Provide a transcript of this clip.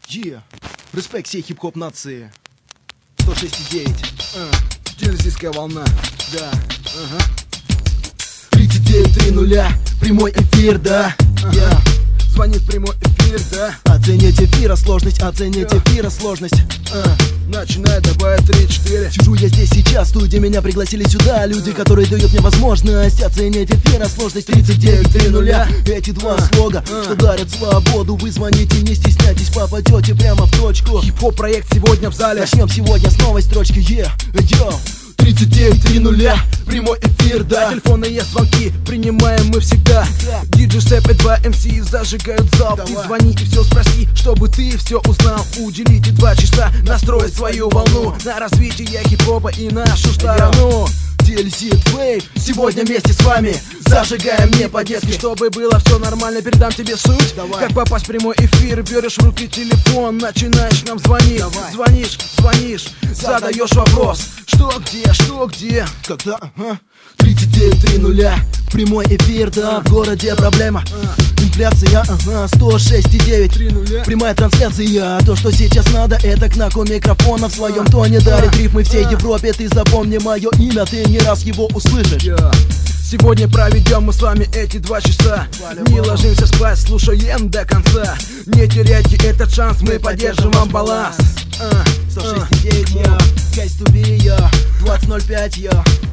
Респект всей хип-хоп нации. 106,9. Дельзийская волна. Да. 39:30. Прямой эфир, да. Звонит прямой эфир, да. Оценить эфира сложность, оценить эфира сложность. Начинай, давай, 3-4. Сижу я здесь сейчас, в студии меня пригласили сюда. Люди, которые дают мне возможность оценить эфира сложность. 39:30. Эти два слога, что дарят свободу. Вы звоните, не стесняйтесь, попадете прямо в точку. Хип-хоп проект сегодня в зале. Начнем сегодня с новой строчки. 39:30. Прямой эфир, да. Телефонные звонки принимаем мы всегда. Диджей Сэп и 2 MC зажигают зал. Ты звони и все спроси, чтобы ты все узнал. Уделите 2 часа, настроить свою волну на развитие хип-хопа и нашу сторону. Дельзит Вейв, сегодня вместе с вами зажигаем не по-детски. Чтобы было все нормально, передам тебе суть. Как попасть в прямой эфир, берешь в руки телефон, начинаешь нам звонить. Звонишь, задаешь вопрос. Что где? Когда? 39:30. Прямой эфир, да, в городе проблема. Инфляция, 106,9. Прямая трансляция. То, что сейчас надо, это к знаку микрофона в своем тоне дарит рифмы всей Европе. Ты запомни мое имя, ты не раз его услышишь. Сегодня проведем мы с вами эти 2 часа. Не ложимся спать, слушаем до конца. Не теряйте этот шанс, мы поддержим вам баланс. 106,9, Case to be, 20.05,